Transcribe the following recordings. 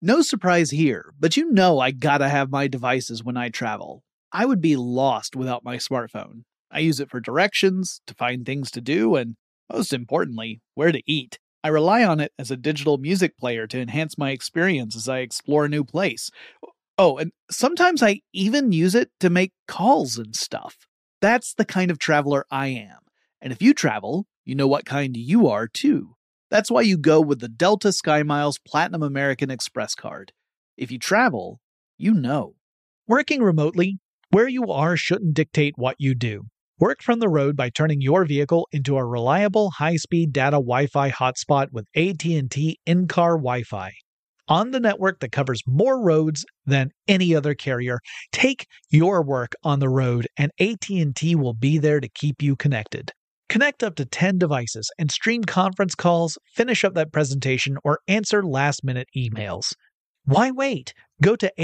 No surprise here, but you know I gotta have my devices when I travel. I would be lost without my smartphone. I use it for directions, to find things to do, and most importantly, where to eat. I rely on it as a digital music player to enhance my experience as I explore a new place. Oh, and sometimes I even use it to make calls and stuff. That's the kind of traveler I am. And if you travel, you know what kind you are too. That's why you go with the Delta SkyMiles Platinum American Express card. If you travel, you know. Working remotely, where you are shouldn't dictate what you do. Work from the road by turning your vehicle into a reliable high-speed data Wi-Fi hotspot with AT&T in-car Wi-Fi. On the network that covers more roads than any other carrier, take your work on the road and AT&T will be there to keep you connected. Connect up to 10 devices and stream conference calls, finish up that presentation, or answer last-minute emails. Why wait? Go to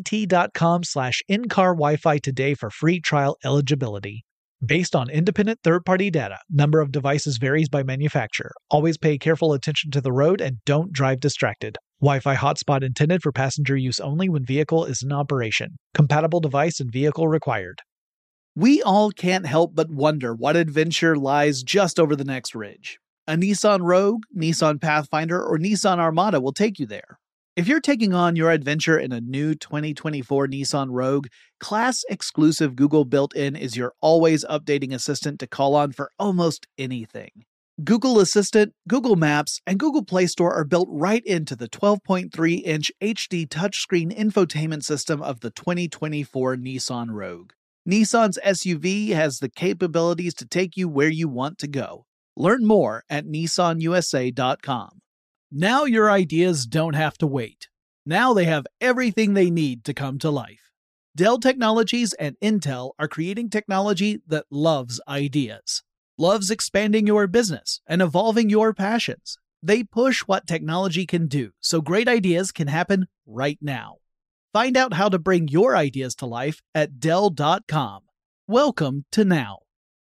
att.com/in-car Wi-Fi today for free trial eligibility. Based on independent third-party data, number of devices varies by manufacturer. Always pay careful attention to the road and don't drive distracted. Wi-Fi hotspot intended for passenger use only when vehicle is in operation. Compatible device and vehicle required. We all can't help but wonder what adventure lies just over the next ridge. A Nissan Rogue, Nissan Pathfinder, or Nissan Armada will take you there. If you're taking on your adventure in a new 2024 Nissan Rogue, class-exclusive Google built-in is your always updating assistant to call on for almost anything. Google Assistant, Google Maps, and Google Play Store are built right into the 12.3-inch HD touchscreen infotainment system of the 2024 Nissan Rogue. Nissan's SUV has the capabilities to take you where you want to go. Learn more at nissanusa.com. Now your ideas don't have to wait. Now they have everything they need to come to life. Dell Technologies and Intel are creating technology that loves ideas. Loves expanding your business and evolving your passions. They push what technology can do so great ideas can happen right now. Find out how to bring your ideas to life at Dell.com. Welcome to Now.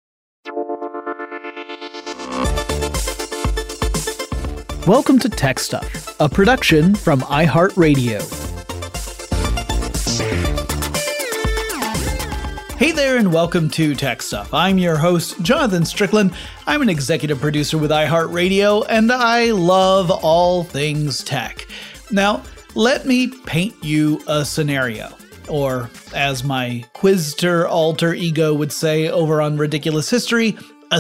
Welcome to Tech Stuff, a production from iHeartRadio. Hey there and welcome to Tech Stuff. I'm your host, Jonathan Strickland. I'm an executive producer with iHeartRadio, and I love all things tech. Now, let me paint you a scenario, or as my Quizster alter ego would say over on Ridiculous History, a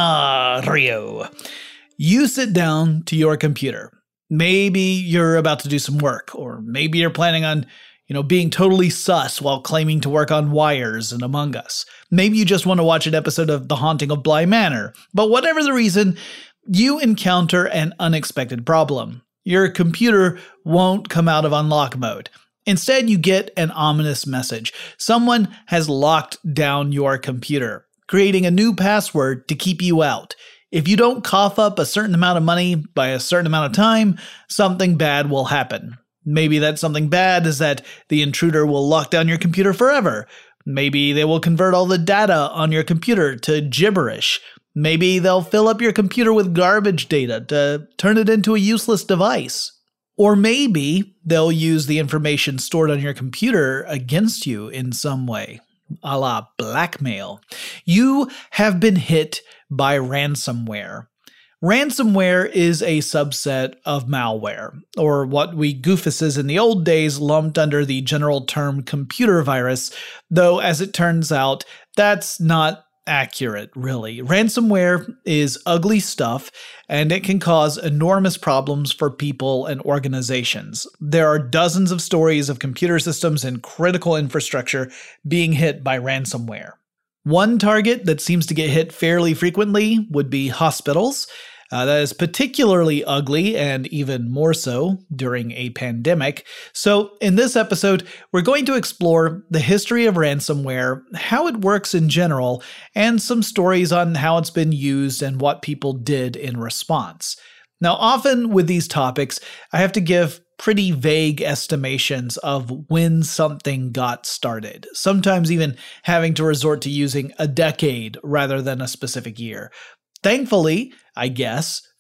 scenario. You sit down to your computer. Maybe you're about to do some work, or maybe you're planning on, being totally sus while claiming to work on Wires and Among Us. Maybe you just want to watch an episode of The Haunting of Bly Manor. But whatever the reason, you encounter an unexpected problem. Your computer won't come out of unlock mode. Instead, you get an ominous message. Someone has locked down your computer, creating a new password to keep you out. If you don't cough up a certain amount of money by a certain amount of time, something bad will happen. Maybe that something bad is that the intruder will lock down your computer forever. Maybe they will convert all the data on your computer to gibberish. Maybe they'll fill up your computer with garbage data to turn it into a useless device. Or maybe they'll use the information stored on your computer against you in some way, a la blackmail. You have been hit by ransomware. Ransomware is a subset of malware, or what we goofuses in the old days lumped under the general term computer virus, though as it turns out, that's not accurate, really. Ransomware is ugly stuff, and it can cause enormous problems for people and organizations. There are dozens of stories of computer systems and critical infrastructure being hit by ransomware. One target that seems to get hit fairly frequently would be hospitals. That is particularly ugly, and even more so during a pandemic. So in this episode, we're going to explore the history of ransomware, how it works in general, and some stories on how it's been used and what people did in response. Now, often with these topics, I have to give pretty vague estimations of when something got started, sometimes even having to resort to using a decade rather than a specific year. Thankfully, I guess,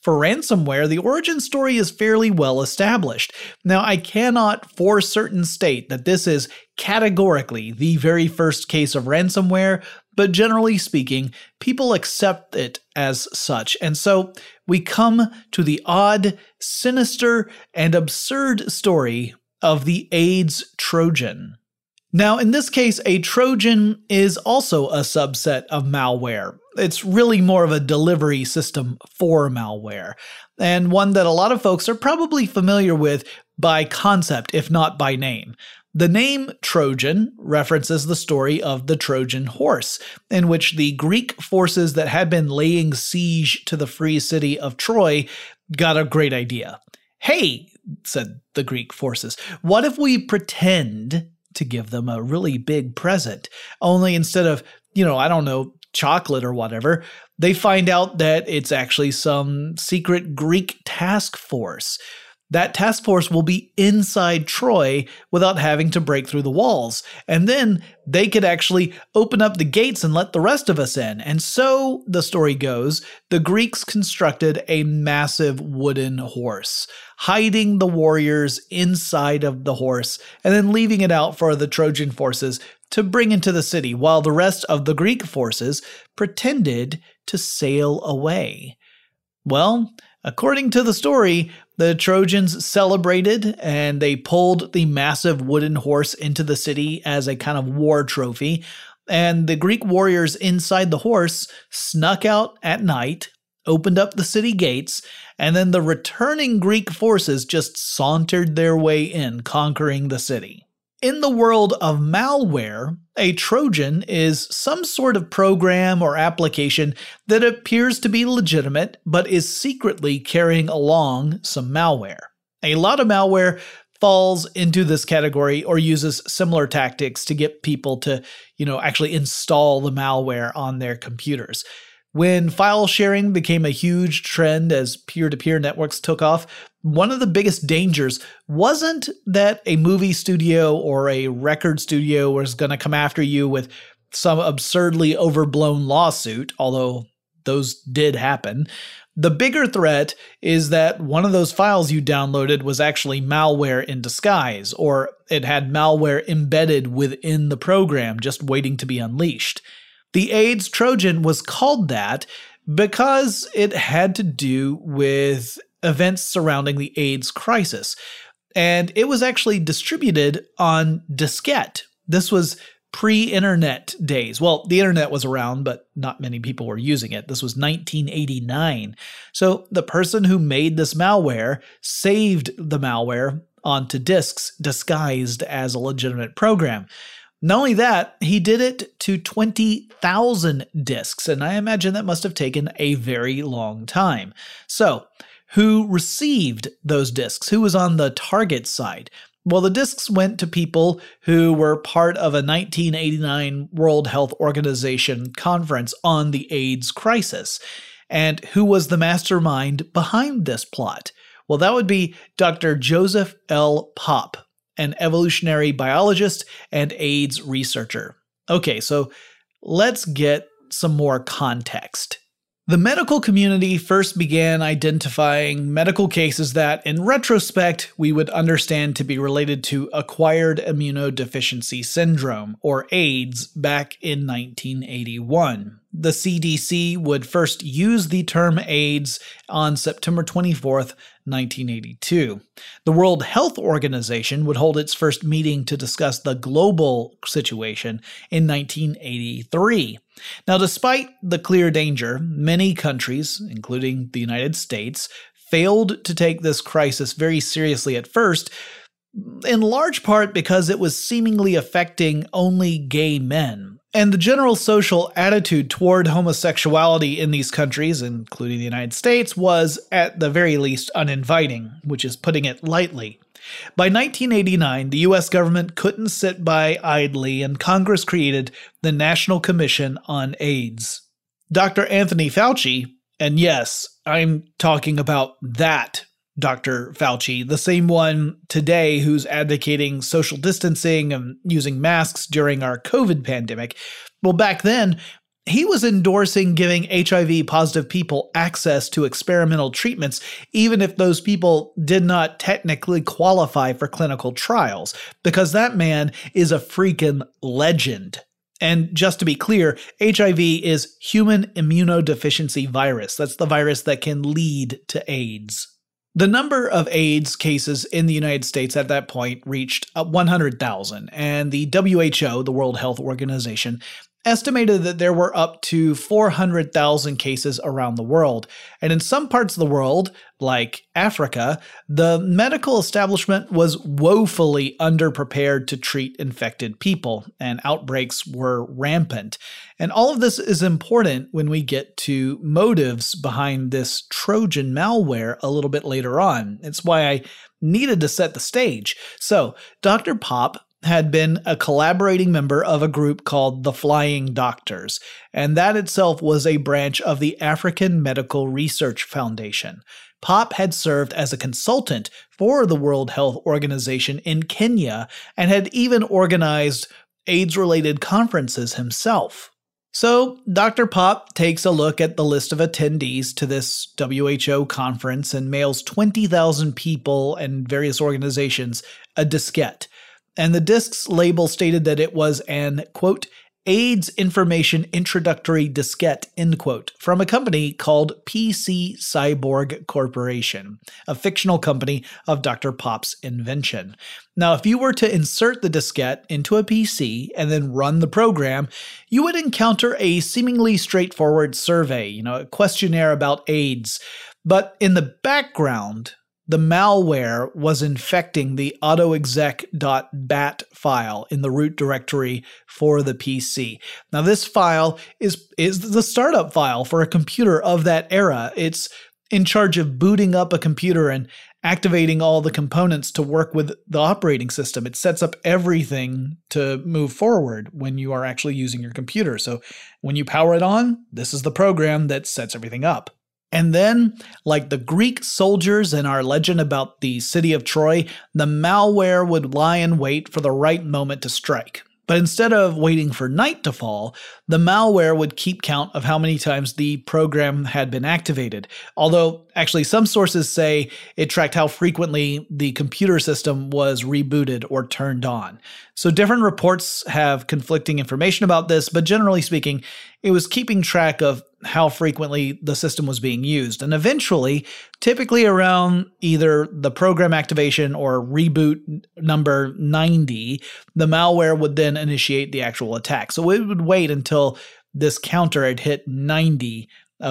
For ransomware, the origin story is fairly well established. Now, I cannot for certain state that this is categorically the very first case of ransomware, but generally speaking, people accept it as such. And so we come to the odd, sinister, and absurd story of the AIDS Trojan. Now, in this case, a Trojan is also a subset of malware. It's really more of a delivery system for malware, and one that a lot of folks are probably familiar with by concept, if not by name. The name Trojan references the story of the Trojan horse, in which the Greek forces that had been laying siege to the free city of Troy got a great idea. "Hey," said the Greek forces, "what if we pretend to give them a really big present? Only instead of, chocolate or whatever, they find out that it's actually some secret Greek task force. That task force will be inside Troy without having to break through the walls. And then they could actually open up the gates and let the rest of us in." And so, the story goes, the Greeks constructed a massive wooden horse, hiding the warriors inside of the horse and then leaving it out for the Trojan forces to bring into the city, while the rest of the Greek forces pretended to sail away. Well, according to the story, the Trojans celebrated and they pulled the massive wooden horse into the city as a kind of war trophy, and the Greek warriors inside the horse snuck out at night, opened up the city gates, and then the returning Greek forces just sauntered their way in, conquering the city. In the world of malware, a Trojan is some sort of program or application that appears to be legitimate but is secretly carrying along some malware. A lot of malware falls into this category or uses similar tactics to get people to, actually install the malware on their computers. When file sharing became a huge trend as peer-to-peer networks took off, one of the biggest dangers wasn't that a movie studio or a record studio was going to come after you with some absurdly overblown lawsuit, although those did happen. The bigger threat is that one of those files you downloaded was actually malware in disguise, or it had malware embedded within the program just waiting to be unleashed. The AIDS Trojan was called that because it had to do with events surrounding the AIDS crisis, and it was actually distributed on diskette. This was pre-internet days. Well, the internet was around, but not many people were using it. This was 1989. So the person who made this malware saved the malware onto disks disguised as a legitimate program. Not only that, he did it to 20,000 disks, and I imagine that must have taken a very long time. So, who received those disks? Who was on the target side? Well, the disks went to people who were part of a 1989 World Health Organization conference on the AIDS crisis. And who was the mastermind behind this plot? Well, that would be Dr. Joseph L. Popp, an evolutionary biologist and AIDS researcher. Okay, so let's get some more context. The medical community first began identifying medical cases that, in retrospect, we would understand to be related to acquired immunodeficiency syndrome, or AIDS, back in 1981. The CDC would first use the term AIDS on September 24th, 1982. The World Health Organization would hold its first meeting to discuss the global situation in 1983. Now, despite the clear danger, many countries, including the United States, failed to take this crisis very seriously at first, in large part because it was seemingly affecting only gay men. And the general social attitude toward homosexuality in these countries, including the United States, was at the very least uninviting, which is putting it lightly. By 1989, the U.S. government couldn't sit by idly, and Congress created the National Commission on AIDS. Dr. Anthony Fauci, and yes, I'm talking about that Dr. Fauci, the same one today who's advocating social distancing and using masks during our COVID pandemic. Well, back then, he was endorsing giving HIV-positive people access to experimental treatments, even if those people did not technically qualify for clinical trials, because that man is a freaking legend. And just to be clear, HIV is human immunodeficiency virus. That's the virus that can lead to AIDS. The number of AIDS cases in the United States at that point reached 100,000, and the WHO, the World Health Organization, estimated that there were up to 400,000 cases around the world. And in some parts of the world, like Africa, the medical establishment was woefully underprepared to treat infected people, and outbreaks were rampant. And all of this is important when we get to motives behind this Trojan malware a little bit later on. It's why I needed to set the stage. So, Dr. Pop had been a collaborating member of a group called the Flying Doctors, and that itself was a branch of the African Medical Research Foundation. Pop had served as a consultant for the World Health Organization in Kenya and had even organized AIDS-related conferences himself. So, Dr. Pop takes a look at the list of attendees to this WHO conference and mails 20,000 people and various organizations a diskette. And the disk's label stated that it was an, quote, AIDS Information Introductory Diskette, end quote, from a company called PC Cyborg Corporation, a fictional company of Dr. Pop's invention. Now, if you were to insert the diskette into a PC and then run the program, you would encounter a seemingly straightforward survey, a questionnaire about AIDS. But in the background, the malware was infecting the autoexec.bat file in the root directory for the PC. Now, this file is the startup file for a computer of that era. It's in charge of booting up a computer and activating all the components to work with the operating system. It sets up everything to move forward when you are actually using your computer. So when you power it on, this is the program that sets everything up. And then, like the Greek soldiers in our legend about the city of Troy, the malware would lie in wait for the right moment to strike. But instead of waiting for night to fall, the malware would keep count of how many times the program had been activated. Although, actually, some sources say it tracked how frequently the computer system was rebooted or turned on. So different reports have conflicting information about this, but generally speaking, it was keeping track of how frequently the system was being used. And eventually, typically around either the program activation or reboot number 90, the malware would then initiate the actual attack. So it would wait until this counter had hit 90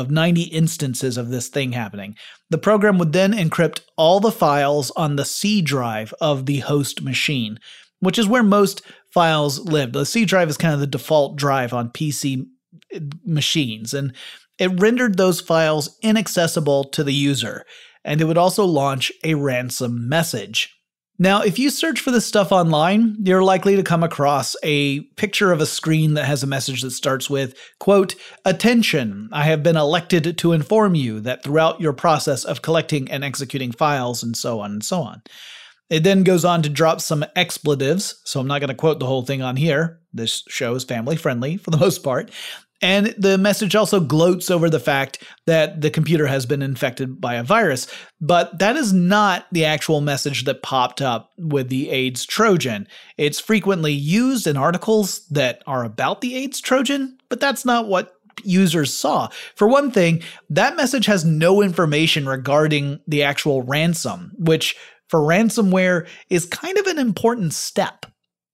instances of this thing happening. The program would then encrypt all the files on the C drive of the host machine, which is where most files live. The C drive is kind of the default drive on PC machines, and it rendered those files inaccessible to the user, and it would also launch a ransom message. Now, if you search for this stuff online, you're likely to come across a picture of a screen that has a message that starts with, quote, "Attention, I have been elected to inform you that throughout your process of collecting and executing files," and so on and so on. It then goes on to drop some expletives, so I'm not going to quote the whole thing on here. This show is family friendly for the most part. And the message also gloats over the fact that the computer has been infected by a virus. But that is not the actual message that popped up with the AIDS Trojan. It's frequently used in articles that are about the AIDS Trojan, but that's not what users saw. For one thing, that message has no information regarding the actual ransom, which for ransomware is kind of an important step.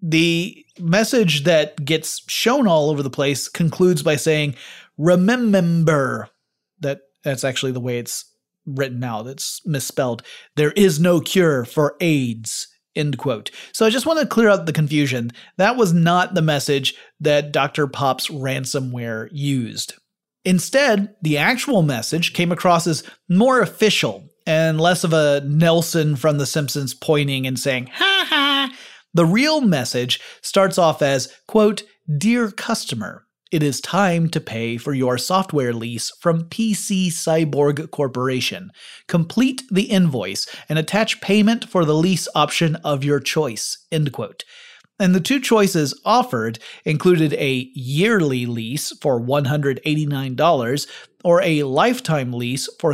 The message that gets shown all over the place concludes by saying, "Remember," that's actually the way it's written out. It's misspelled. "There is no cure for AIDS," end quote. So I just want to clear up the confusion. That was not the message that Dr. Pop's ransomware used. Instead, the actual message came across as more official and less of a Nelson from The Simpsons pointing and saying, "Ha ha." The real message starts off as, quote, "Dear customer, it is time to pay for your software lease from PC Cyborg Corporation. Complete the invoice and attach payment for the lease option of your choice," end quote. And the two choices offered included a yearly lease for $189 or a lifetime lease for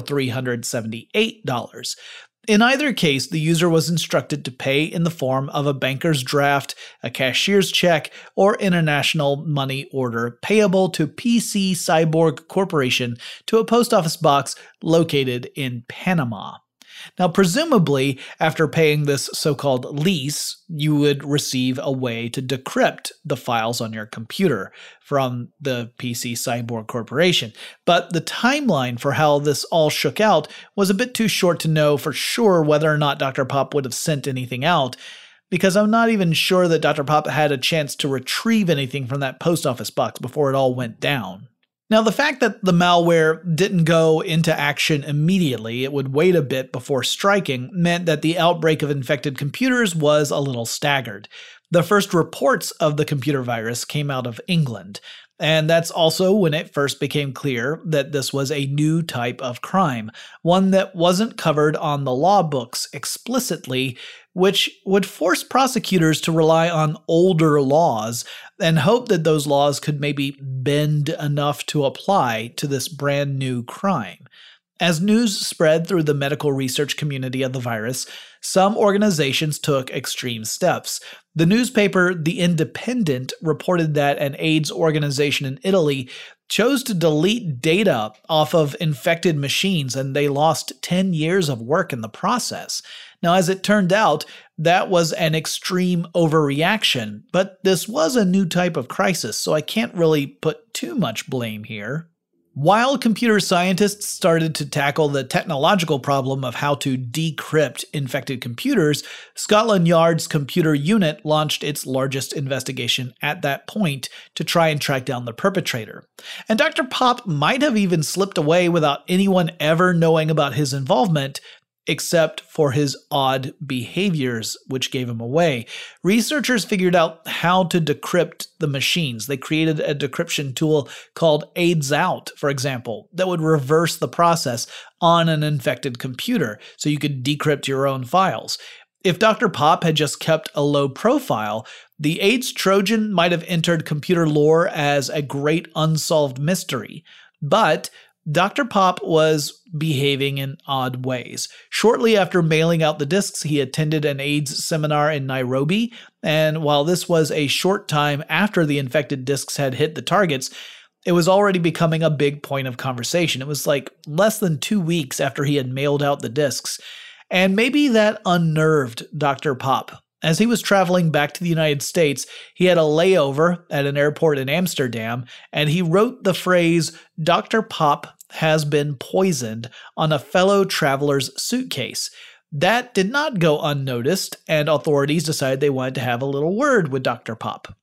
$378. In either case, the user was instructed to pay in the form of a banker's draft, a cashier's check, or international money order payable to PC Cyborg Corporation to a post office box located in Panama. Now, presumably, after paying this so-called lease, you would receive a way to decrypt the files on your computer from the PC Cyborg Corporation. But the timeline for how this all shook out was a bit too short to know for sure whether or not Dr. Pop would have sent anything out, because I'm not even sure that Dr. Pop had a chance to retrieve anything from that post office box before it all went down. Now, the fact that the malware didn't go into action immediately, it would wait a bit before striking, meant that the outbreak of infected computers was a little staggered. The first reports of the computer virus came out of England, and that's also when it first became clear that this was a new type of crime, one that wasn't covered on the law books explicitly, which would force prosecutors to rely on older laws and hope that those laws could maybe bend enough to apply to this brand new crime. As news spread through the medical research community of the virus, some organizations took extreme steps. The newspaper The Independent reported that an AIDS organization in Italy chose to delete data off of infected machines, and they lost 10 years of work in the process. Now, as it turned out, that was an extreme overreaction, but this was a new type of crisis, so I can't really put too much blame here. While computer scientists started to tackle the technological problem of how to decrypt infected computers, Scotland Yard's computer unit launched its largest investigation at that point to try and track down the perpetrator. And Dr. Pop might have even slipped away without anyone ever knowing about his involvement, except for his odd behaviors, which gave him away. Researchers figured out how to decrypt the machines. They created a decryption tool called AIDS Out, for example, that would reverse the process on an infected computer, so you could decrypt your own files. If Dr. Pop had just kept a low profile, the AIDS Trojan might have entered computer lore as a great unsolved mystery. But Dr. Pop was behaving in odd ways. Shortly after mailing out the discs, he attended an AIDS seminar in Nairobi, and while this was a short time after the infected discs had hit the targets, it was already becoming a big point of conversation. It was like less than 2 weeks after he had mailed out the discs, and maybe that unnerved Dr. Pop. As he was traveling back to the United States, he had a layover at an airport in Amsterdam, and he wrote the phrase, "Dr. Pop has been poisoned," on a fellow traveler's suitcase. That did not go unnoticed, and authorities decided they wanted to have a little word with Dr. Pop.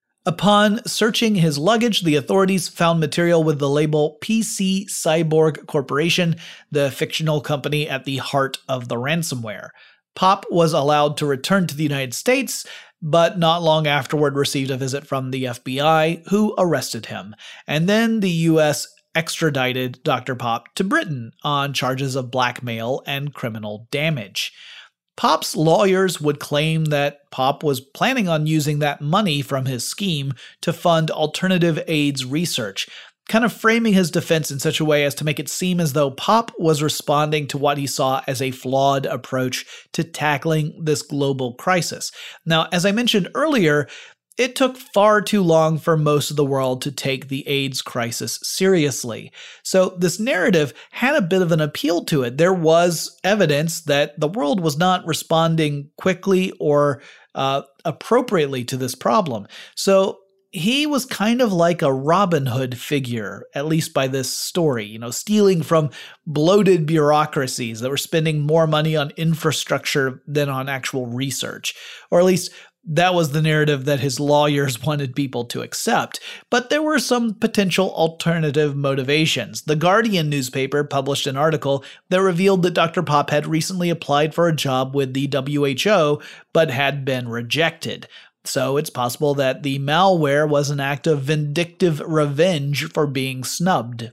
Upon searching his luggage, the authorities found material with the label PC Cyborg Corporation, the fictional company at the heart of the ransomware. Pop was allowed to return to the United States, but not long afterward received a visit from the FBI, who arrested him. And then the U.S. extradited Dr. Pop to Britain on charges of blackmail and criminal damage. Pop's lawyers would claim that Pop was planning on using that money from his scheme to fund alternative AIDS research, kind of framing his defense in such a way as to make it seem as though Pop was responding to what he saw as a flawed approach to tackling this global crisis. Now, as I mentioned earlier, it took far too long for most of the world to take the AIDS crisis seriously. So this narrative had a bit of an appeal to it. There was evidence that the world was not responding quickly or appropriately to this problem. So he was kind of like a Robin Hood figure, at least by this story, stealing from bloated bureaucracies that were spending more money on infrastructure than on actual research. Or at least that was the narrative that his lawyers wanted people to accept. But there were some potential alternative motivations. The Guardian newspaper published an article that revealed that Dr. Pop had recently applied for a job with the WHO, but had been rejected. So it's possible that the malware was an act of vindictive revenge for being snubbed.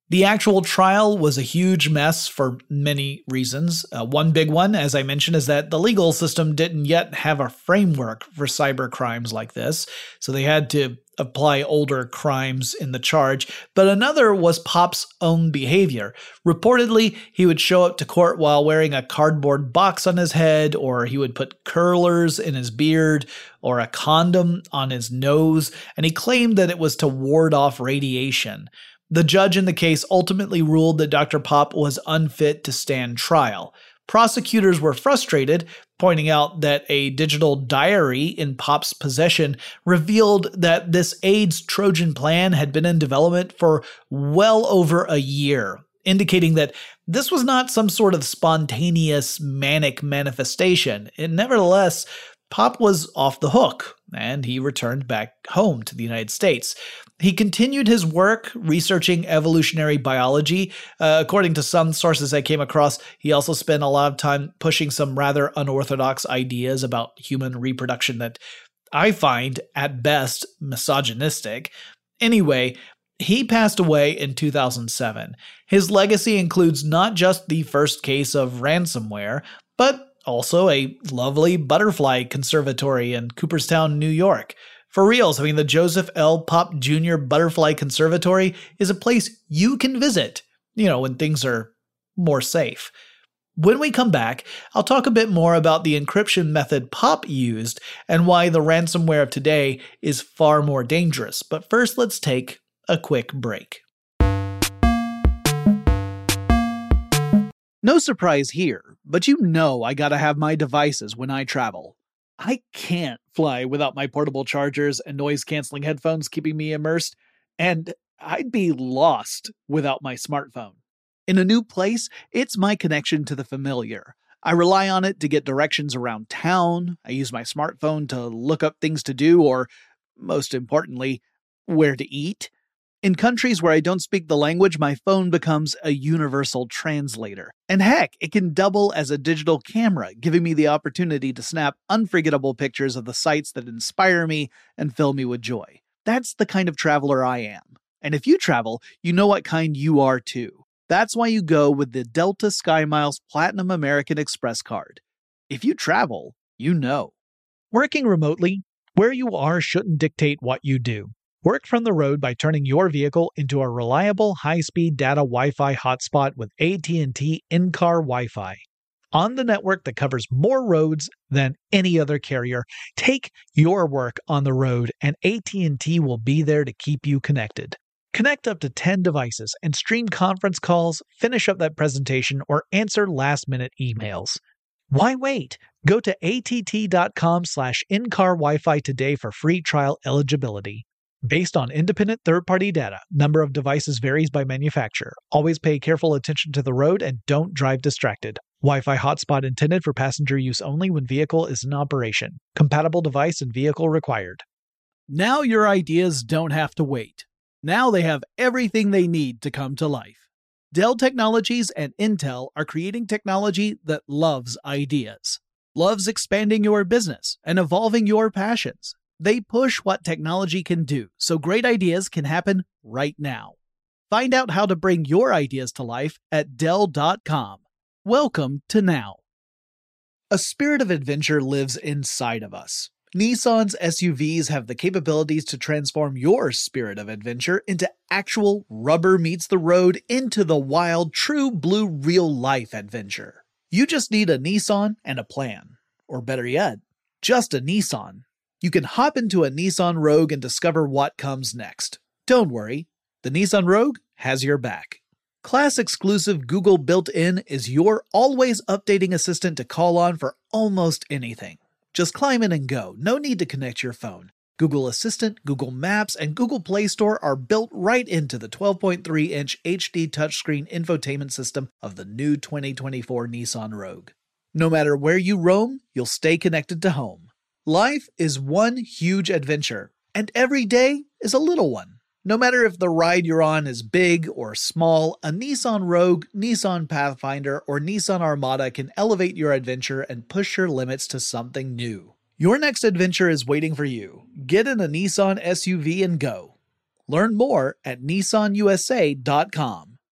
The actual trial was a huge mess for many reasons. One big one, as I mentioned, is that the legal system didn't yet have a framework for cyber crimes like this, so they had to apply older crimes in the charge. But another was Pop's own behavior. Reportedly, he would show up to court while wearing a cardboard box on his head, or he would put curlers in his beard, or a condom on his nose, and he claimed that it was to ward off radiation. The judge in the case ultimately ruled that Dr. Pop was unfit to stand trial. Prosecutors were frustrated, pointing out that a digital diary in Pop's possession revealed that this AIDS Trojan plan had been in development for well over a year, indicating that this was not some sort of spontaneous manic manifestation. Nevertheless, Pop was off the hook, and he returned back home to the United States. He continued his work researching evolutionary biology. According to some sources I came across, he also spent a lot of time pushing some rather unorthodox ideas about human reproduction that I find, at best, misogynistic. Anyway, he passed away in 2007. His legacy includes not just the first case of ransomware, but also a lovely butterfly conservatory in Cooperstown, New York. For reals, I mean, the Joseph L. Pop Jr. Butterfly Conservatory is a place you can visit, when things are more safe. When we come back, I'll talk a bit more about the encryption method Pop used and why the ransomware of today is far more dangerous. But first, let's take a quick break. No surprise here, but I gotta have my devices when I travel. I can't fly without my portable chargers and noise-canceling headphones keeping me immersed, and I'd be lost without my smartphone. In a new place, it's my connection to the familiar. I rely on it to get directions around town, I use my smartphone to look up things to do, or, most importantly, where to eat. In countries where I don't speak the language, my phone becomes a universal translator. And heck, it can double as a digital camera, giving me the opportunity to snap unforgettable pictures of the sights that inspire me and fill me with joy. That's the kind of traveler I am. And if you travel, you know what kind you are too. That's why you go with the Delta SkyMiles Platinum American Express card. If you travel, you know. Working remotely, where you are shouldn't dictate what you do. Work from the road by turning your vehicle into a reliable high-speed data Wi-Fi hotspot with AT&T in-car Wi-Fi. On the network that covers more roads than any other carrier, take your work on the road and AT&T will be there to keep you connected. Connect up to 10 devices and stream conference calls, finish up that presentation, or answer last-minute emails. Why wait? Go to att.com/in-car Wi-Fi today for free trial eligibility. Based on independent third-party data, number of devices varies by manufacturer. Always pay careful attention to the road and don't drive distracted. Wi-Fi hotspot intended for passenger use only when vehicle is in operation. Compatible device and vehicle required. Now your ideas don't have to wait. Now they have everything they need to come to life. Dell Technologies and Intel are creating technology that loves ideas, loves expanding your business and evolving your passions. They push what technology can do, so great ideas can happen right now. Find out how to bring your ideas to life at Dell.com. Welcome to now. A spirit of adventure lives inside of us. Nissan's SUVs have the capabilities to transform your spirit of adventure into actual rubber meets the road into the wild, true blue real-life adventure. You just need a Nissan and a plan. Or better yet, just a Nissan. You can hop into a Nissan Rogue and discover what comes next. Don't worry, the Nissan Rogue has your back. Class-exclusive Google built-in is your always updating assistant to call on for almost anything. Just climb in and go, no need to connect your phone. Google Assistant, Google Maps, and Google Play Store are built right into the 12.3-inch HD touchscreen infotainment system of the new 2024 Nissan Rogue. No matter where you roam, you'll stay connected to home. Life is one huge adventure, and every day is a little one. No matter if the ride you're on is big or small, a Nissan Rogue, Nissan Pathfinder, or Nissan Armada can elevate your adventure and push your limits to something new. Your next adventure is waiting for you. Get in a Nissan SUV and go. Learn more at nissanusa.com.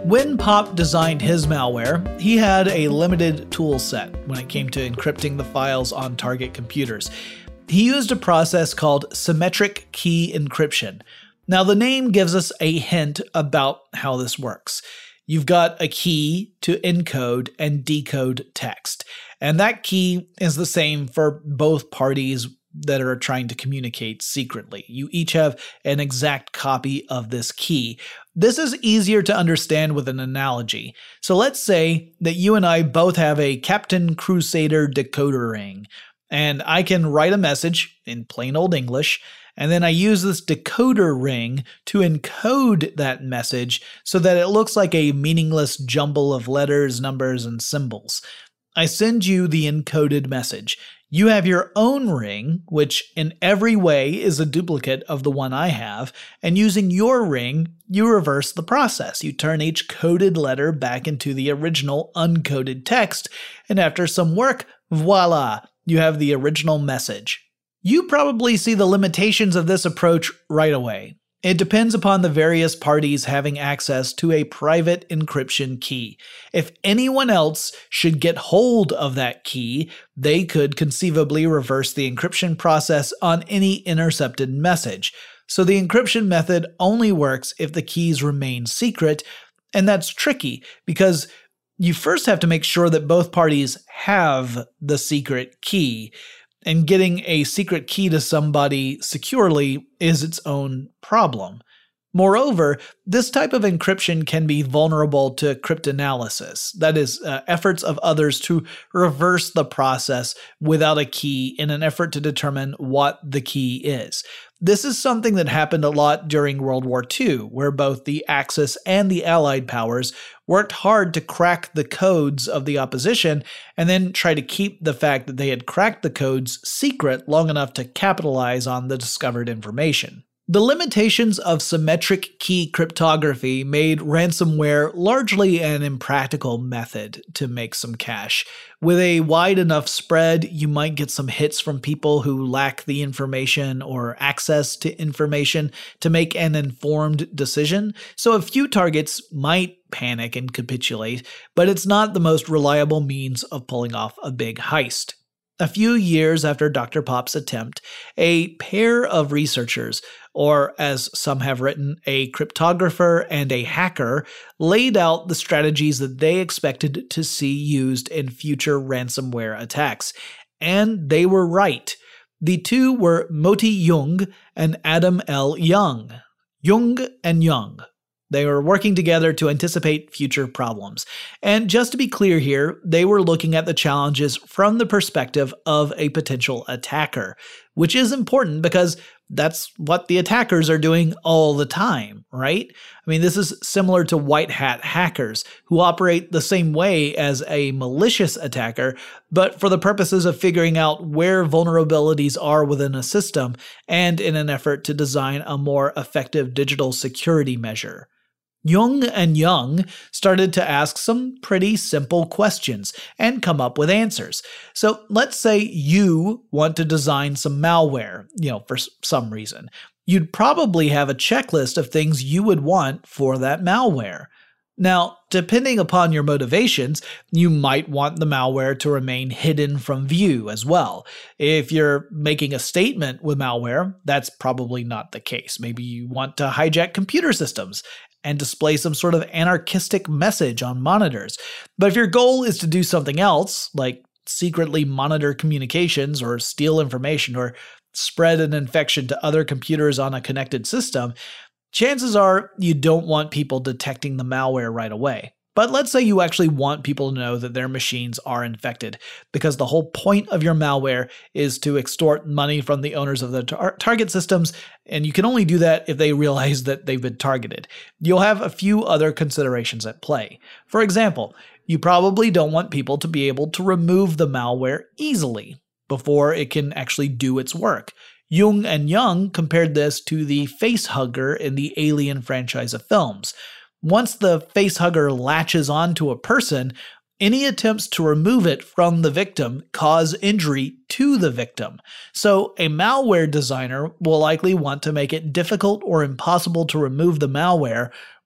When Pop designed his malware, he had a limited tool set when it came to encrypting the files on target computers. He used a process called symmetric key encryption. Now, the name gives us a hint about how this works. You've got a key to encode and decode text, and that key is the same for both parties that are trying to communicate secretly. You each have an exact copy of this key. This is easier to understand with an analogy. So let's say that you and I both have a Captain Crusader decoder ring, and I can write a message in plain old English, and then I use this decoder ring to encode that message so that it looks like a meaningless jumble of letters, numbers, and symbols. I send you the encoded message. You have your own ring, which in every way is a duplicate of the one I have, and using your ring, you reverse the process. You turn each coded letter back into the original uncoded text, and after some work, voila, you have the original message. You probably see the limitations of this approach right away. It depends upon the various parties having access to a private encryption key. If anyone else should get hold of that key, they could conceivably reverse the encryption process on any intercepted message. So the encryption method only works if the keys remain secret, and that's tricky because you first have to make sure that both parties have the secret key. And getting a secret key to somebody securely is its own problem. Moreover, this type of encryption can be vulnerable to cryptanalysis, that is, efforts of others to reverse the process without a key in an effort to determine what the key is. This is something that happened a lot during World War II, where both the Axis and the Allied powers worked hard to crack the codes of the opposition and then try to keep the fact that they had cracked the codes secret long enough to capitalize on the discovered information. The limitations of symmetric key cryptography made ransomware largely an impractical method to make some cash. With a wide enough spread, you might get some hits from people who lack the information or access to information to make an informed decision, so a few targets might panic and capitulate, but it's not the most reliable means of pulling off a big heist. A few years after Dr. Pop's attempt, a pair of researchers, or as some have written, a cryptographer and a hacker, laid out the strategies that they expected to see used in future ransomware attacks. And they were right. The two were Moti Jung and Adam L. Young. Jung and Young. They were working together to anticipate future problems. And just to be clear here, they were looking at the challenges from the perspective of a potential attacker, which is important because that's what the attackers are doing all the time, right? I mean, this is similar to white hat hackers who operate the same way as a malicious attacker, but for the purposes of figuring out where vulnerabilities are within a system and in an effort to design a more effective digital security measure. Jung and Young started to ask some pretty simple questions and come up with answers. So let's say you want to design some malware, for some reason. You'd probably have a checklist of things you would want for that malware. Now, depending upon your motivations, you might want the malware to remain hidden from view as well. If you're making a statement with malware, that's probably not the case. Maybe you want to hijack computer systems and display some sort of anarchistic message on monitors. But if your goal is to do something else, like secretly monitor communications or steal information or spread an infection to other computers on a connected system, chances are you don't want people detecting the malware right away. But let's say you actually want people to know that their machines are infected, because the whole point of your malware is to extort money from the owners of the target systems, and you can only do that if they realize that they've been targeted. You'll have a few other considerations at play. For example, you probably don't want people to be able to remove the malware easily before it can actually do its work. Jung and Young compared this to the facehugger in the Alien franchise of films. Once the facehugger latches onto a person, any attempts to remove it from the victim cause injury to the victim. So a malware designer will likely want to make it difficult or impossible to remove the malware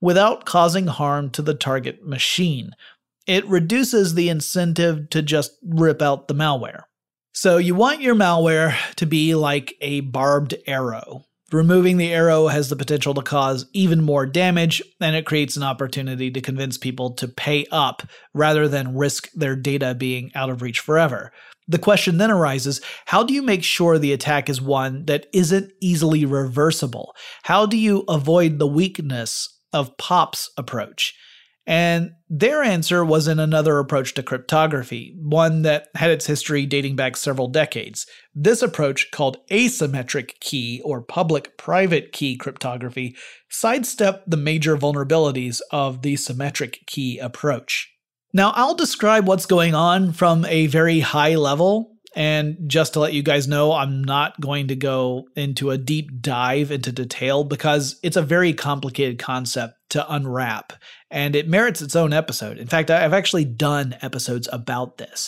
without causing harm to the target machine. It reduces the incentive to just rip out the malware. So you want your malware to be like a barbed arrow. Removing the arrow has the potential to cause even more damage, and it creates an opportunity to convince people to pay up rather than risk their data being out of reach forever. The question then arises, how do you make sure the attack is one that isn't easily reversible? How do you avoid the weakness of Pop's approach? And their answer was in another approach to cryptography, one that had its history dating back several decades. This approach, called asymmetric key or public-private key cryptography, sidestepped the major vulnerabilities of the symmetric key approach. Now, I'll describe what's going on from a very high level, and just to let you guys know, I'm not going to go into a deep dive into detail because it's a very complicated concept to unwrap, and it merits its own episode. In fact, I've actually done episodes about this.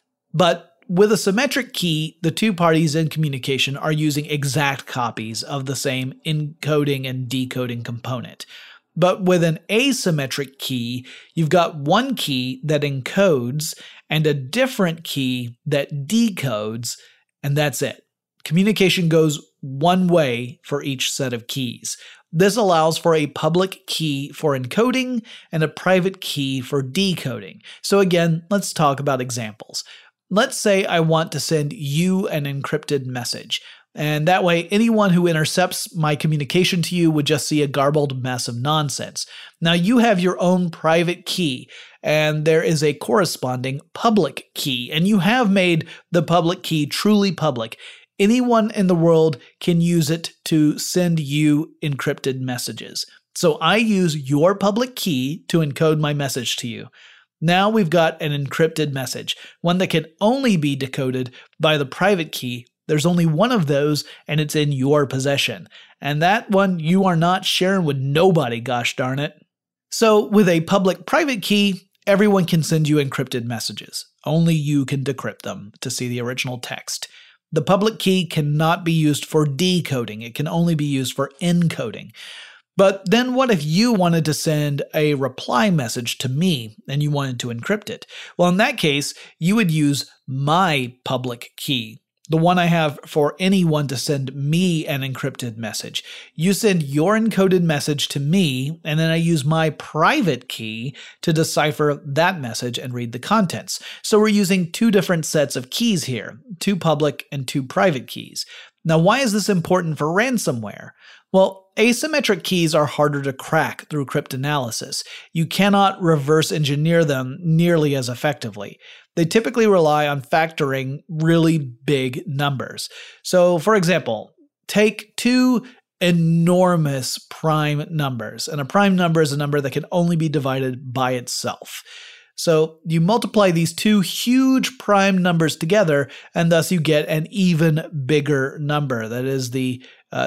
But with a symmetric key, the two parties in communication are using exact copies of the same encoding and decoding component. But with an asymmetric key, you've got one key that encodes and a different key that decodes, and that's it. Communication goes one way for each set of keys. This allows for a public key for encoding and a private key for decoding. So again, let's talk about examples. Let's say I want to send you an encrypted message. And that way, anyone who intercepts my communication to you would just see a garbled mess of nonsense. Now, you have your own private key, and there is a corresponding public key, and you have made the public key truly public. Anyone in the world can use it to send you encrypted messages. So I use your public key to encode my message to you. Now we've got an encrypted message, one that can only be decoded by the private key. There's only one of those, and it's in your possession. And that one you are not sharing with nobody, gosh darn it. So with a public-private key, everyone can send you encrypted messages. Only you can decrypt them to see the original text. The public key cannot be used for decoding. It can only be used for encoding. But then what if you wanted to send a reply message to me and you wanted to encrypt it? Well, in that case, you would use my public key, the one I have for anyone to send me an encrypted message. You send your encoded message to me, and then I use my private key to decipher that message and read the contents. So we're using two different sets of keys here, two public and two private keys. Now, why is this important for ransomware? Well, asymmetric keys are harder to crack through cryptanalysis. You cannot reverse engineer them nearly as effectively. They typically rely on factoring really big numbers. So, for example, take two enormous prime numbers, and a prime number is a number that can only be divided by itself. So you multiply these two huge prime numbers together, and thus you get an even bigger number. That is the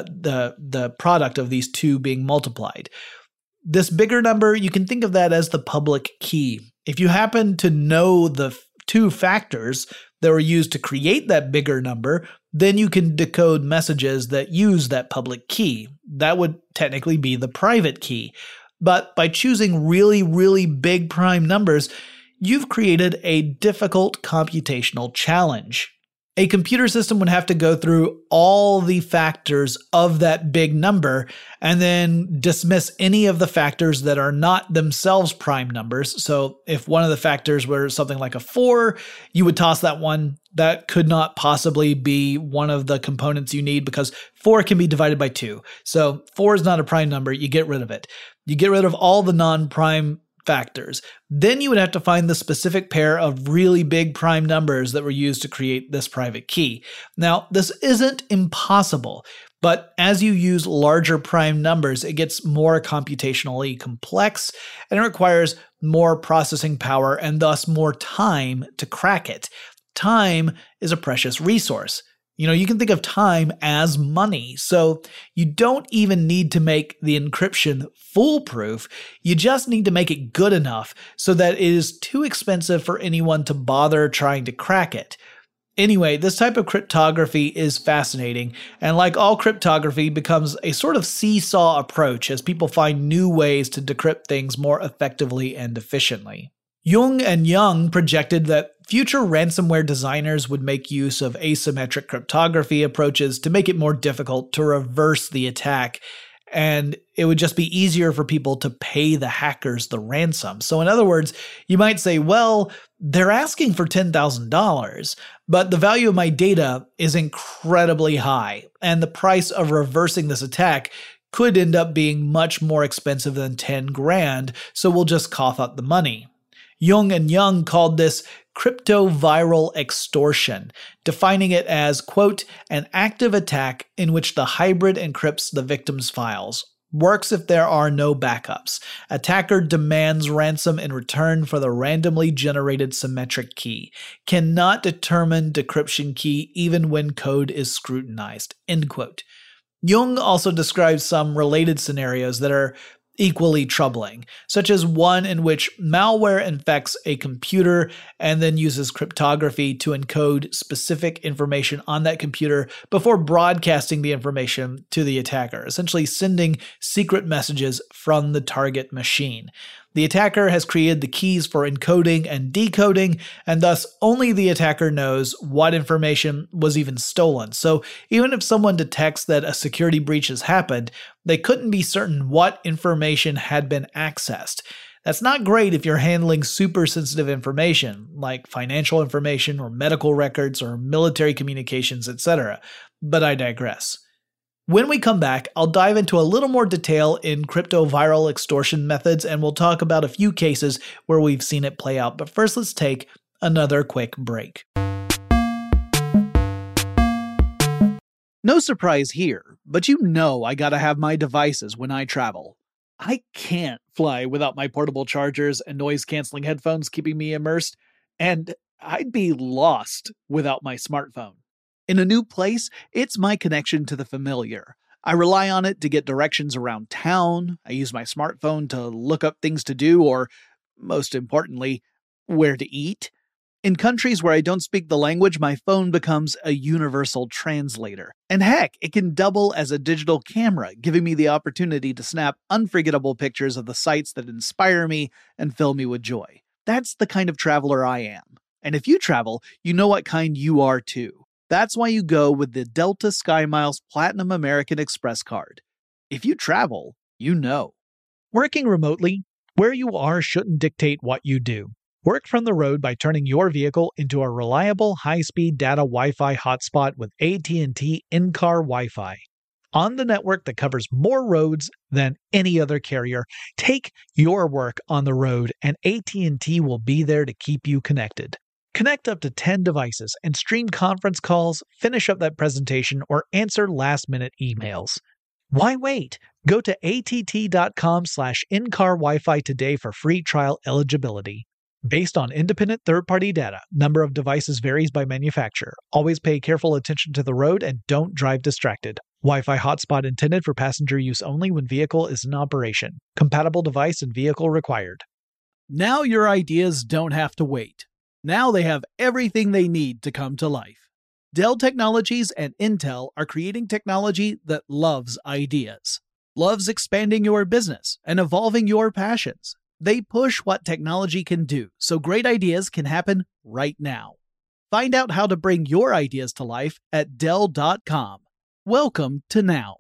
product of these two being multiplied. This bigger number, you can think of that as the public key. If you happen to know the two factors that were used to create that bigger number, then you can decode messages that use that public key. That would technically be the private key. But by choosing really, really big prime numbers, you've created a difficult computational challenge. A computer system would have to go through all the factors of that big number and then dismiss any of the factors that are not themselves prime numbers. So if one of the factors were something like a 4, you would toss that one. That could not possibly be one of the components you need because 4 can be divided by 2. So 4 is not a prime number. You get rid of it. You get rid of all the non-prime factors. Then you would have to find the specific pair of really big prime numbers that were used to create this private key. Now, this isn't impossible, but as you use larger prime numbers, it gets more computationally complex and it requires more processing power and thus more time to crack it. Time is a precious resource. You can think of time as money, so you don't even need to make the encryption foolproof. You just need to make it good enough so that it is too expensive for anyone to bother trying to crack it. Anyway, this type of cryptography is fascinating, and like all cryptography, becomes a sort of seesaw approach as people find new ways to decrypt things more effectively and efficiently. Jung and Young projected that future ransomware designers would make use of asymmetric cryptography approaches to make it more difficult to reverse the attack, and it would just be easier for people to pay the hackers the ransom. So in other words, you might say, well, they're asking for $10,000, but the value of my data is incredibly high, and the price of reversing this attack could end up being much more expensive than 10 grand, so we'll just cough up the money. Jung and Young called this cryptoviral extortion, defining it as, quote, an active attack in which the hybrid encrypts the victim's files. Works if there are no backups. Attacker demands ransom in return for the randomly generated symmetric key. Cannot determine decryption key even when code is scrutinized, end quote. Jung also describes some related scenarios that are equally troubling, such as one in which malware infects a computer and then uses cryptography to encode specific information on that computer before broadcasting the information to the attacker, essentially sending secret messages from the target machine. The attacker has created the keys for encoding and decoding, and thus only the attacker knows what information was even stolen. So even if someone detects that a security breach has happened, they couldn't be certain what information had been accessed. That's not great if you're handling super sensitive information, like financial information or medical records or military communications, etc. But I digress. When we come back, I'll dive into a little more detail in cryptoviral extortion methods, and we'll talk about a few cases where we've seen it play out. But first, let's take another quick break. No surprise here, but you know I gotta have my devices when I travel. I can't fly without my portable chargers and noise-canceling headphones keeping me immersed, and I'd be lost without my smartphone. In a new place, it's my connection to the familiar. I rely on it to get directions around town, I use my smartphone to look up things to do, or, most importantly, where to eat. In countries where I don't speak the language, my phone becomes a universal translator. And heck, it can double as a digital camera, giving me the opportunity to snap unforgettable pictures of the sights that inspire me and fill me with joy. That's the kind of traveler I am. And if you travel, you know what kind you are too. That's why you go with the Delta SkyMiles Platinum American Express card. If you travel, you know. Working remotely, where you are shouldn't dictate what you do. Work from the road by turning your vehicle into a reliable high-speed data Wi-Fi hotspot with AT&T in-car Wi-Fi. On the network that covers more roads than any other carrier, take your work on the road and AT&T will be there to keep you connected. Connect up to 10 devices and stream conference calls, finish up that presentation, or answer last-minute emails. Why wait? Go to att.com/in-car Wi-Fi today for free trial eligibility. Based on independent third-party data, number of devices varies by manufacturer. Always pay careful attention to the road and don't drive distracted. Wi-Fi hotspot intended for passenger use only when vehicle is in operation. Compatible device and vehicle required. Now your ideas don't have to wait. Now they have everything they need to come to life. Dell Technologies and Intel are creating technology that loves ideas, loves expanding your business and evolving your passions. They push what technology can do, so great ideas can happen right now. Find out how to bring your ideas to life at Dell.com. Welcome to now.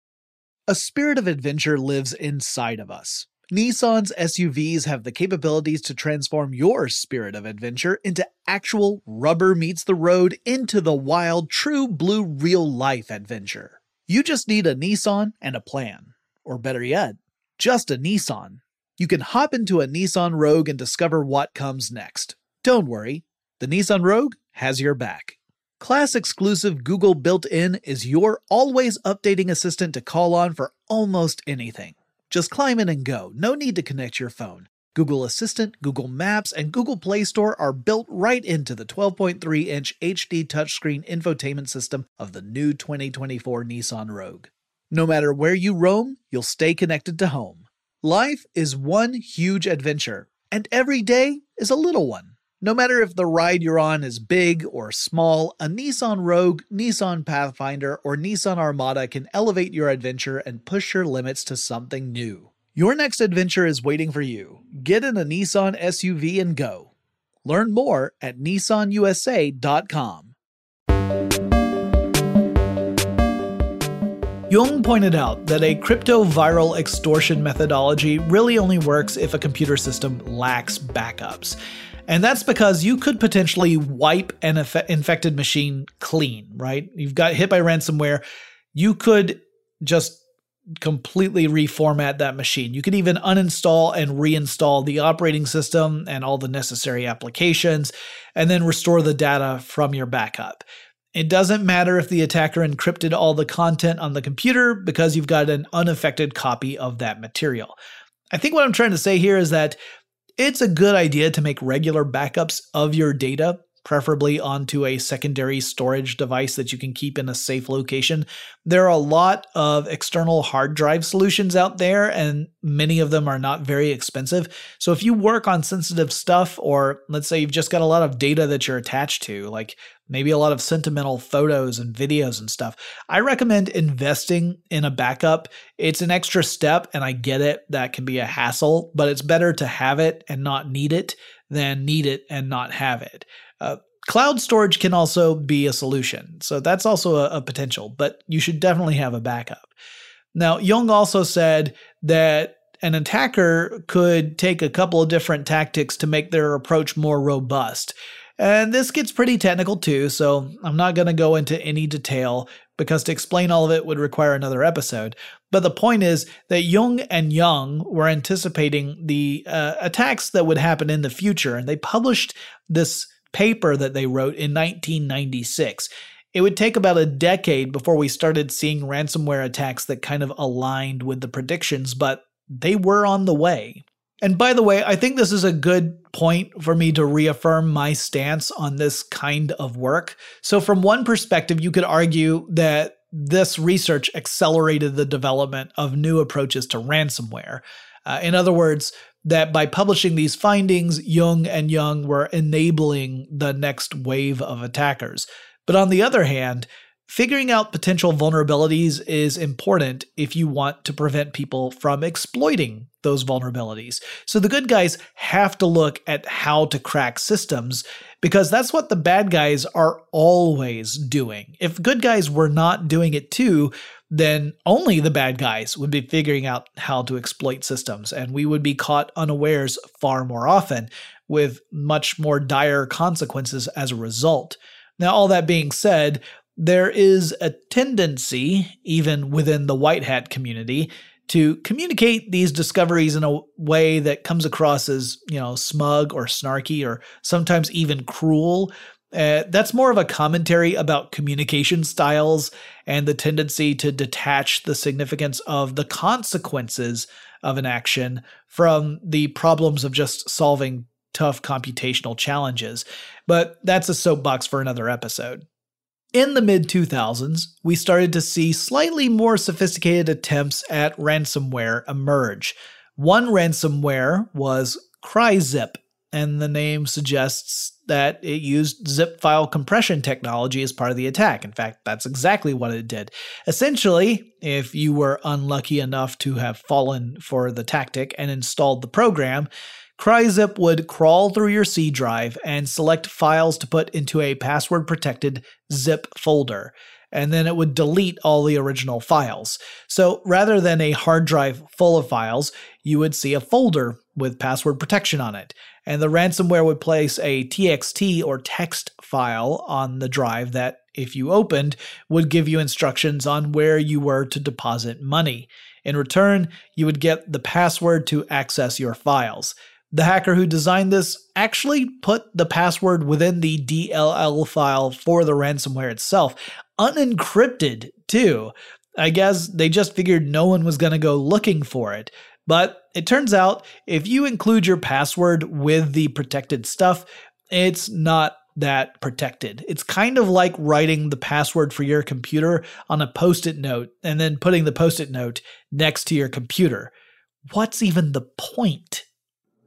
A spirit of adventure lives inside of us. Nissan's SUVs have the capabilities to transform your spirit of adventure into actual rubber meets the road into the wild, true blue real-life adventure. You just need a Nissan and a plan. Or better yet, just a Nissan. You can hop into a Nissan Rogue and discover what comes next. Don't worry, the Nissan Rogue has your back. Class-exclusive Google built-in is your always updating assistant to call on for almost anything. Just climb in and go. No need to connect your phone. Google Assistant, Google Maps, and Google Play Store are built right into the 12.3-inch HD touchscreen infotainment system of the new 2024 Nissan Rogue. No matter where you roam, you'll stay connected to home. Life is one huge adventure, and every day is a little one. No matter if the ride you're on is big or small, a Nissan Rogue, Nissan Pathfinder, or Nissan Armada can elevate your adventure and push your limits to something new. Your next adventure is waiting for you. Get in a Nissan SUV and go. Learn more at nissanusa.com. Jung pointed out that a crypto-viral extortion methodology really only works if a computer system lacks backups. And that's because you could potentially wipe an infected machine clean, right? You've got hit by ransomware. You could just completely reformat that machine. You could even uninstall and reinstall the operating system and all the necessary applications, and then restore the data from your backup. It doesn't matter if the attacker encrypted all the content on the computer because you've got an unaffected copy of that material. I think what I'm trying to say here is that it's a good idea to make regular backups of your data, preferably onto a secondary storage device that you can keep in a safe location. There are a lot of external hard drive solutions out there, and many of them are not very expensive. So if you work on sensitive stuff, or let's say you've just got a lot of data that you're attached to, like maybe a lot of sentimental photos and videos and stuff, I recommend investing in a backup. It's an extra step, and I get it, that can be a hassle, but it's better to have it and not need it than need it and not have it. Cloud storage can also be a solution, so that's also a potential, but you should definitely have a backup. Now, Jung also said that an attacker could take a couple of different tactics to make their approach more robust. And this gets pretty technical too, so I'm not going to go into any detail because to explain all of it would require another episode. But the point is that Jung and Young were anticipating the attacks that would happen in the future, and they published this paper that they wrote in 1996. It would take about a decade before we started seeing ransomware attacks that kind of aligned with the predictions, but they were on the way. And by the way, I think this is a good point for me to reaffirm my stance on this kind of work. So from one perspective, you could argue that this research accelerated the development of new approaches to ransomware. In other words, that by publishing these findings, Jung and Young were enabling the next wave of attackers. But on the other hand, figuring out potential vulnerabilities is important if you want to prevent people from exploiting those vulnerabilities. So the good guys have to look at how to crack systems, because that's what the bad guys are always doing. If good guys were not doing it too, then only the bad guys would be figuring out how to exploit systems, and we would be caught unawares far more often, with much more dire consequences as a result. Now, all that being said, there is a tendency, even within the white hat community, to communicate these discoveries in a way that comes across as, smug or snarky or sometimes even cruel. That's more of a commentary about communication styles and the tendency to detach the significance of the consequences of an action from the problems of just solving tough computational challenges. But that's a soapbox for another episode. In the mid-2000s, we started to see slightly more sophisticated attempts at ransomware emerge. One ransomware was CryZip, and the name suggests that it used zip file compression technology as part of the attack. In fact, that's exactly what it did. Essentially, if you were unlucky enough to have fallen for the tactic and installed the program, CryZip would crawl through your C drive and select files to put into a password-protected zip folder, and then it would delete all the original files. So rather than a hard drive full of files, you would see a folder with password protection on it, and the ransomware would place a TXT or text file on the drive that, if you opened, would give you instructions on where you were to deposit money. In return, you would get the password to access your files. The hacker who designed this actually put the password within the DLL file for the ransomware itself, unencrypted too. I guess they just figured no one was going to go looking for it. But it turns out if you include your password with the protected stuff, it's not that protected. It's kind of like writing the password for your computer on a Post-it note and then putting the Post-it note next to your computer. What's even the point?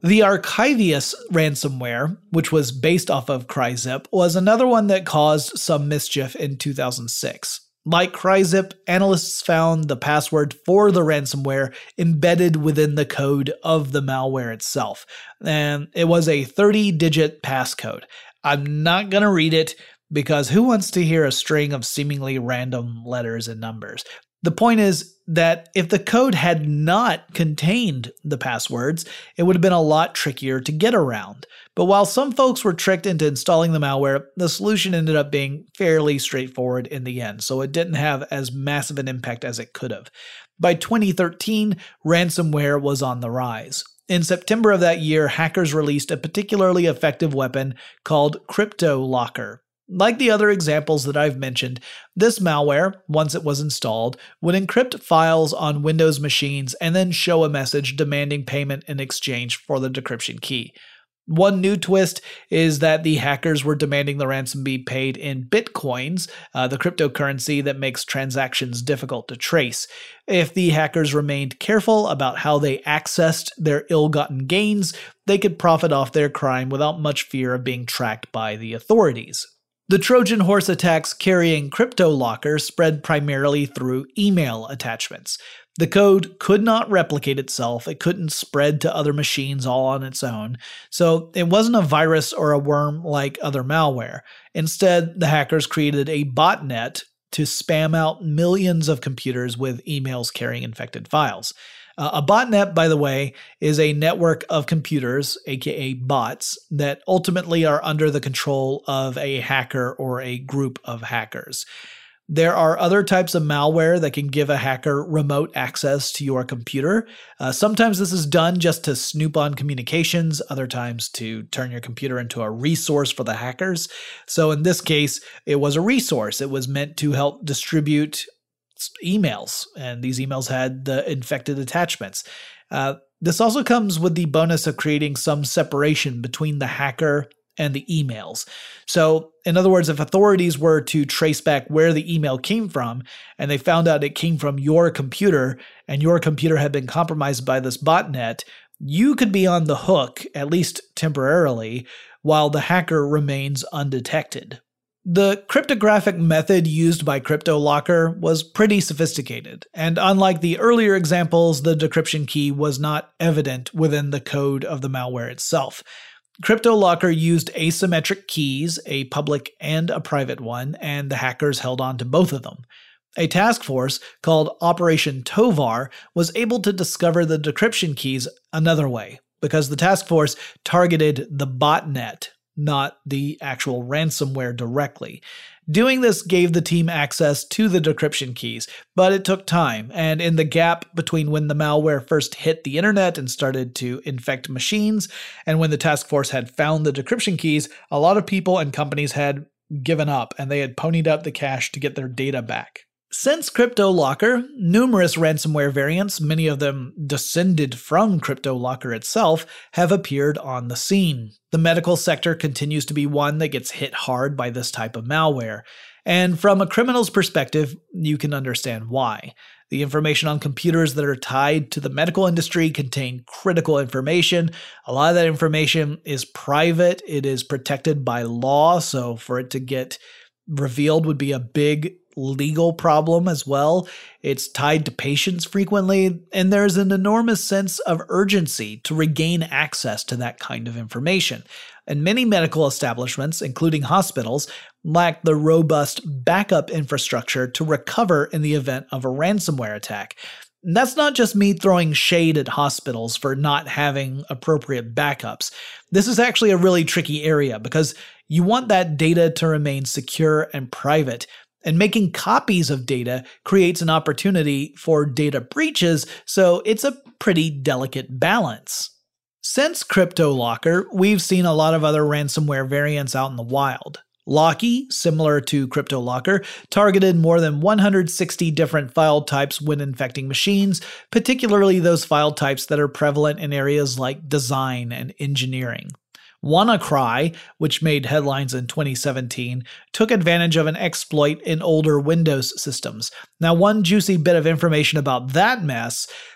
The Archivius ransomware, which was based off of Cryzip, was another one that caused some mischief in 2006. Like Cryzip, analysts found the password for the ransomware embedded within the code of the malware itself, and it was a 30-digit passcode. I'm not going to read it because who wants to hear a string of seemingly random letters and numbers? The point is that if the code had not contained the passwords, it would have been a lot trickier to get around. But while some folks were tricked into installing the malware, the solution ended up being fairly straightforward in the end, so it didn't have as massive an impact as it could have. By 2013, ransomware was on the rise. In September of that year, hackers released a particularly effective weapon called CryptoLocker. Like the other examples that I've mentioned, this malware, once it was installed, would encrypt files on Windows machines and then show a message demanding payment in exchange for the decryption key. One new twist is that the hackers were demanding the ransom be paid in bitcoins, the cryptocurrency that makes transactions difficult to trace. If the hackers remained careful about how they accessed their ill-gotten gains, they could profit off their crime without much fear of being tracked by the authorities. The Trojan horse attacks carrying CryptoLocker spread primarily through email attachments. The code could not replicate itself, it couldn't spread to other machines all on its own, so it wasn't a virus or a worm like other malware. Instead, the hackers created a botnet to spam out millions of computers with emails carrying infected files. A botnet, by the way, is a network of computers, aka bots, that ultimately are under the control of a hacker or a group of hackers. There are other types of malware that can give a hacker remote access to your computer. Sometimes this is done just to snoop on communications, other times to turn your computer into a resource for the hackers. So in this case, it was a resource. It was meant to help distribute emails, and these emails had the infected attachments. This also comes with the bonus of creating some separation between the hacker and the emails. So, in other words, if authorities were to trace back where the email came from, and they found out it came from your computer, and your computer had been compromised by this botnet, you could be on the hook, at least temporarily, while the hacker remains undetected. The cryptographic method used by CryptoLocker was pretty sophisticated, and unlike the earlier examples, the decryption key was not evident within the code of the malware itself. CryptoLocker used asymmetric keys, a public and a private one, and the hackers held on to both of them. A task force called Operation Tovar was able to discover the decryption keys another way, because the task force targeted the botnet, not the actual ransomware directly. Doing this gave the team access to the decryption keys, but it took time, and in the gap between when the malware first hit the internet and started to infect machines, and when the task force had found the decryption keys, a lot of people and companies had given up, and they had ponied up the cash to get their data back. Since CryptoLocker, numerous ransomware variants, many of them descended from CryptoLocker itself, have appeared on the scene. The medical sector continues to be one that gets hit hard by this type of malware. And from a criminal's perspective, you can understand why. The information on computers that are tied to the medical industry contain critical information. A lot of that information is private. It is protected by law, so for it to get revealed would be a big legal problem as well. It's tied to patients frequently, and there's an enormous sense of urgency to regain access to that kind of information. And many medical establishments, including hospitals, lack the robust backup infrastructure to recover in the event of a ransomware attack. And that's not just me throwing shade at hospitals for not having appropriate backups. This is actually a really tricky area because you want that data to remain secure and private. And making copies of data creates an opportunity for data breaches, so it's a pretty delicate balance. Since CryptoLocker, we've seen a lot of other ransomware variants out in the wild. Locky, similar to CryptoLocker, targeted more than 160 different file types when infecting machines, particularly those file types that are prevalent in areas like design and engineering. WannaCry, which made headlines in 2017, took advantage of an exploit in older Windows systems. Now, one juicy bit of information about that mess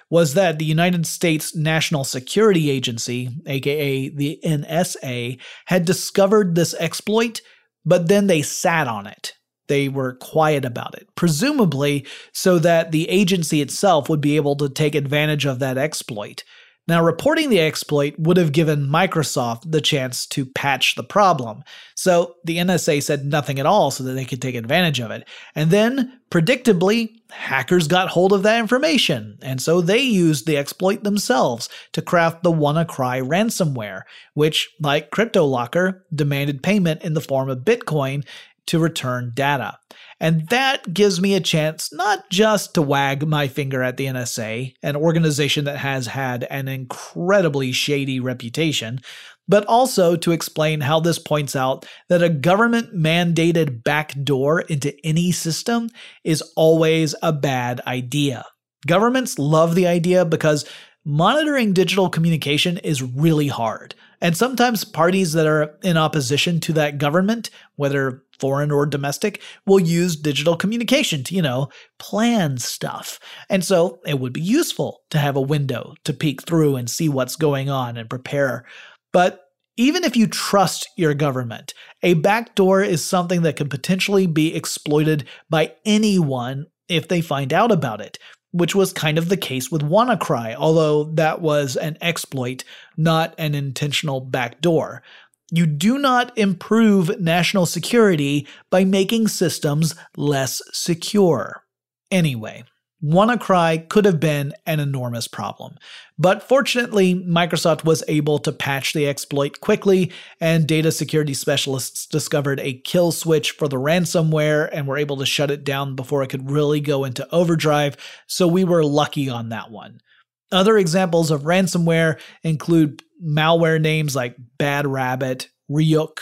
was that the United States National Security Agency, aka the NSA, had discovered this exploit, but then they sat on it. They were quiet about it, presumably so that the agency itself would be able to take advantage of that exploit. Now, reporting the exploit would have given Microsoft the chance to patch the problem, so the NSA said nothing at all so that they could take advantage of it. And then, predictably, hackers got hold of that information, and so they used the exploit themselves to craft the WannaCry ransomware, which, like CryptoLocker, demanded payment in the form of Bitcoin to return data. And that gives me a chance not just to wag my finger at the NSA, an organization that has had an incredibly shady reputation, but also to explain how this points out that a government-mandated backdoor into any system is always a bad idea. Governments love the idea because monitoring digital communication is really hard. And sometimes parties that are in opposition to that government, whether foreign or domestic, will use digital communication to, plan stuff. And so it would be useful to have a window to peek through and see what's going on and prepare. But even if you trust your government, a backdoor is something that can potentially be exploited by anyone if they find out about it, which was kind of the case with WannaCry, although that was an exploit, not an intentional backdoor. You do not improve national security by making systems less secure. Anyway, WannaCry could have been an enormous problem, but fortunately, Microsoft was able to patch the exploit quickly, and data security specialists discovered a kill switch for the ransomware and were able to shut it down before it could really go into overdrive, so we were lucky on that one. Other examples of ransomware include malware names like Bad Rabbit, Ryuk,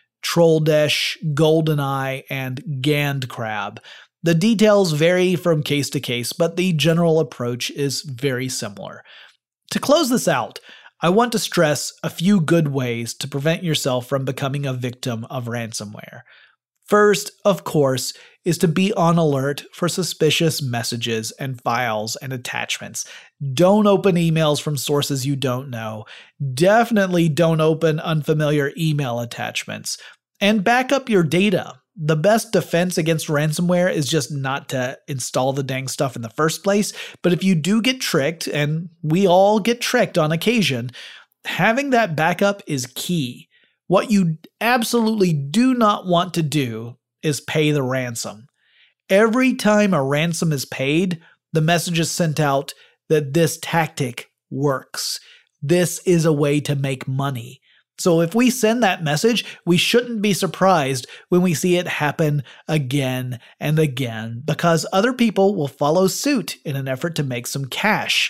Troldesh, GoldenEye, and Gandcrab. The details vary from case to case, but the general approach is very similar. To close this out, I want to stress a few good ways to prevent yourself from becoming a victim of ransomware. First, of course, is to be on alert for suspicious messages and files and attachments. Don't open emails from sources you don't know. Definitely don't open unfamiliar email attachments. And back up your data. The best defense against ransomware is just not to install the dang stuff in the first place, but if you do get tricked, and we all get tricked on occasion, having that backup is key. What you absolutely do not want to do is pay the ransom. Every time a ransom is paid, the message is sent out that this tactic works. This is a way to make money. So if we send that message, we shouldn't be surprised when we see it happen again and again, because other people will follow suit in an effort to make some cash.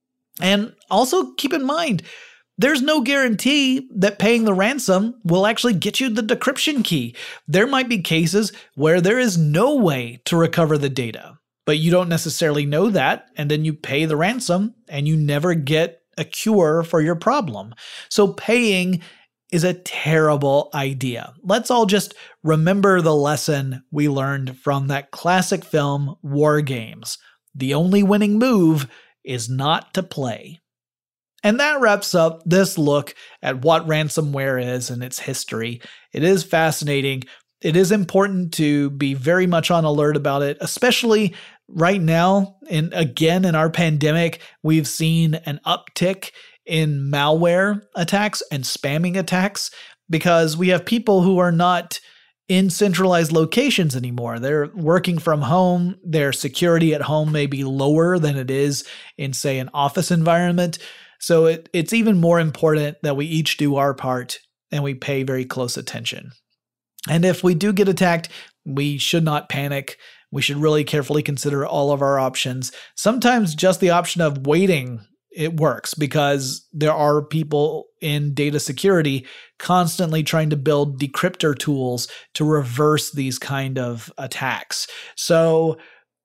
And also keep in mind, there's no guarantee that paying the ransom will actually get you the decryption key. There might be cases where there is no way to recover the data, but you don't necessarily know that, and then you pay the ransom and you never get a cure for your problem. So paying is a terrible idea. Let's all just remember the lesson we learned from that classic film, War Games. The only winning move is not to play. And that wraps up this look at what ransomware is and its history. It is fascinating. It is important to be very much on alert about it, especially right now. And again, in our pandemic, we've seen an uptick in malware attacks and spamming attacks because we have people who are not in centralized locations anymore. They're working from home. Their security at home may be lower than it is in, say, an office environment. So it's even more important that we each do our part and we pay very close attention. And if we do get attacked, we should not panic. We should really carefully consider all of our options. Sometimes just the option of waiting, it works because there are people in data security constantly trying to build decryptor tools to reverse these kind of attacks. So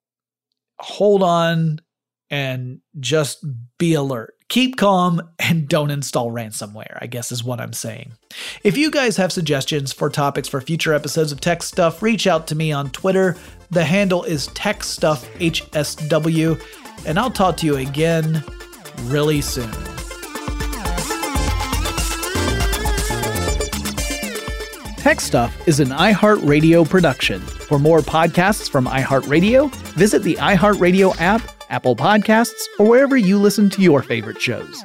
hold on and just be alert. Keep calm and don't install ransomware, I guess is what I'm saying. If you guys have suggestions for topics for future episodes of Tech Stuff, reach out to me on Twitter. The handle is TechStuffHSW. and I'll talk to you again really soon. Tech Stuff is an iHeartRadio production. For more podcasts from iHeartRadio, visit the iHeartRadio app, Apple Podcasts, or wherever you listen to your favorite shows.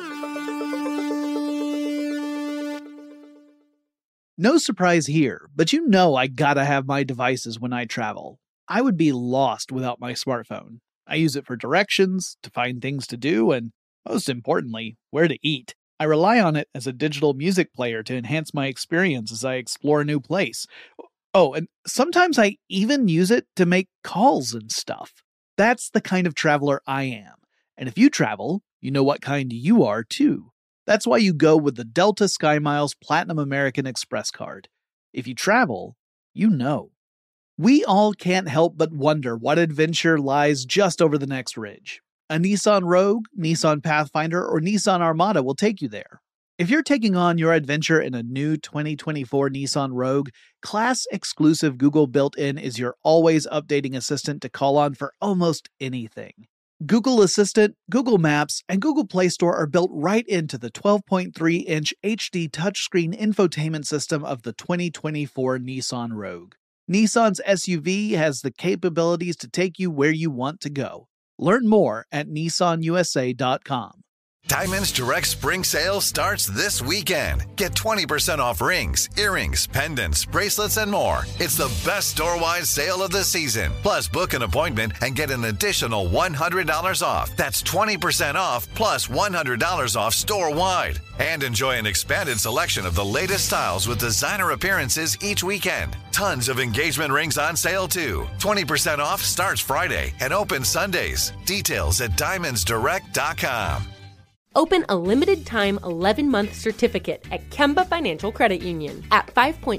No surprise here, but you know I gotta have my devices when I travel. I would be lost without my smartphone. I use it for directions, to find things to do, and most importantly, where to eat. I rely on it as a digital music player to enhance my experience as I explore a new place. Oh, and sometimes I even use it to make calls and stuff. That's the kind of traveler I am. And if you travel, you know what kind you are too. That's why you go with the Delta SkyMiles Platinum American Express card. If you travel, you know. We all can't help but wonder what adventure lies just over the next ridge. A Nissan Rogue, Nissan Pathfinder, or Nissan Armada will take you there. If you're taking on your adventure in a new 2024 Nissan Rogue, class-exclusive Google built-in is your always updating assistant to call on for almost anything. Google Assistant, Google Maps, and Google Play Store are built right into the 12.3-inch HD touchscreen infotainment system of the 2024 Nissan Rogue. Nissan's SUV has the capabilities to take you where you want to go. Learn more at nissanusa.com. Diamonds Direct Spring Sale starts this weekend. Get 20% off rings, earrings, pendants, bracelets, and more. It's the best store-wide sale of the season. Plus, book an appointment and get an additional $100 off. That's 20% off plus $100 off store-wide. And enjoy an expanded selection of the latest styles with designer appearances each weekend. Tons of engagement rings on sale, too. 20% off starts Friday and opens Sundays. Details at diamondsdirect.com. Open a limited-time 11-month certificate at Kemba Financial Credit Union. At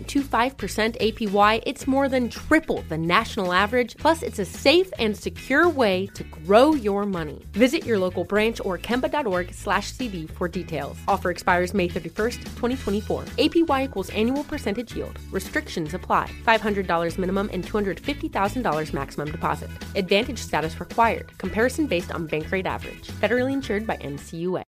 5.25% APY, it's more than triple the national average, plus it's a safe and secure way to grow your money. Visit your local branch or kemba.org/cb for details. Offer expires May 31st, 2024. APY equals annual percentage yield. Restrictions apply. $500 minimum and $250,000 maximum deposit. Advantage status required. Comparison based on bank rate average. Federally insured by NCUA.